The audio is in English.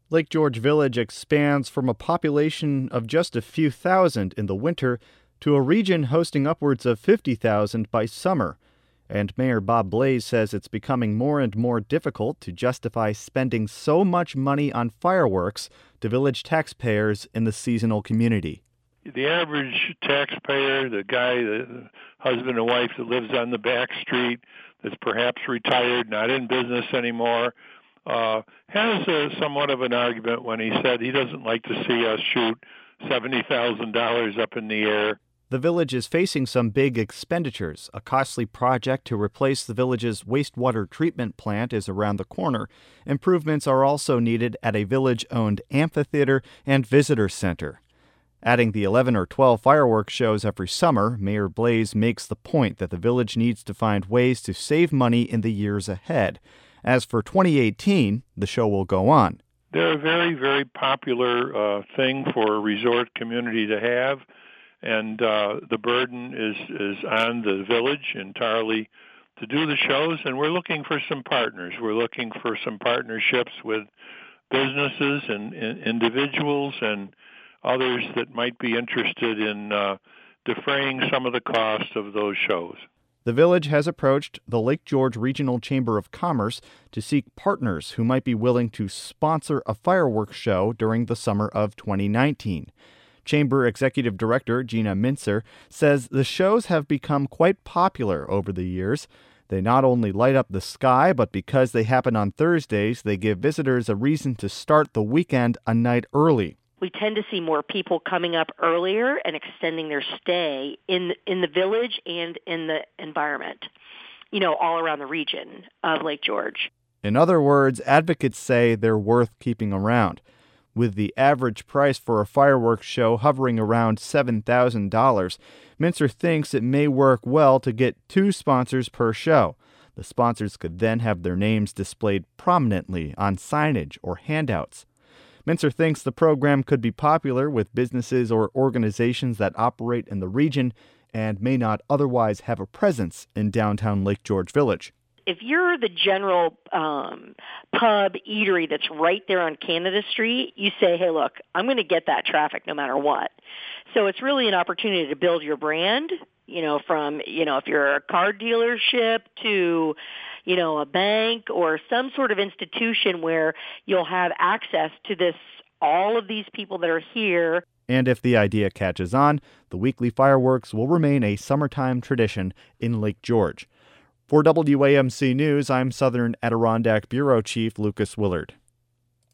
Lake George Village expands from a population of just a few thousand in the winter to a region hosting upwards of 50,000 by summer. And Mayor Bob Blais says it's becoming more and more difficult to justify spending so much money on fireworks to village taxpayers in the seasonal community. The average taxpayer, the husband and wife that lives on the back street, that's perhaps retired, not in business anymore, has somewhat of an argument when he said he doesn't like to see us shoot $70,000 up in the air. The village is facing some big expenditures. A costly project to replace the village's wastewater treatment plant is around the corner. Improvements are also needed at a village-owned amphitheater and visitor center. Adding the 11 or 12 fireworks shows every summer, Mayor Blais makes the point that the village needs to find ways to save money in the years ahead. As for 2018, the show will go on. They're a very, very popular thing for a resort community to have, and the burden is on the village entirely to do the shows, and we're looking for some partners. We're looking for some partnerships with businesses and individuals and others that might be interested in defraying some of the cost of those shows. The village has approached the Lake George Regional Chamber of Commerce to seek partners who might be willing to sponsor a fireworks show during the summer of 2019. Chamber Executive Director Gina Mintzer says the shows have become quite popular over the years. They not only light up the sky, but because they happen on Thursdays, they give visitors a reason to start the weekend a night early. We tend to see more people coming up earlier and extending their stay in the village and in the environment, all around the region of Lake George. In other words, advocates say they're worth keeping around. With the average price for a fireworks show hovering around $7,000, Mintzer thinks it may work well to get 2 sponsors per show. The sponsors could then have their names displayed prominently on signage or handouts. Mintzer thinks the program could be popular with businesses or organizations that operate in the region and may not otherwise have a presence in downtown Lake George Village. If you're the general pub eatery that's right there on Canada Street, you say, hey, look, I'm going to get that traffic no matter what. So it's really an opportunity to build your brand, from, if you're a car dealership to, a bank or some sort of institution where you'll have access to all of these people that are here. And if the idea catches on, the weekly fireworks will remain a summertime tradition in Lake George. For WAMC News, I'm Southern Adirondack Bureau Chief Lucas Willard.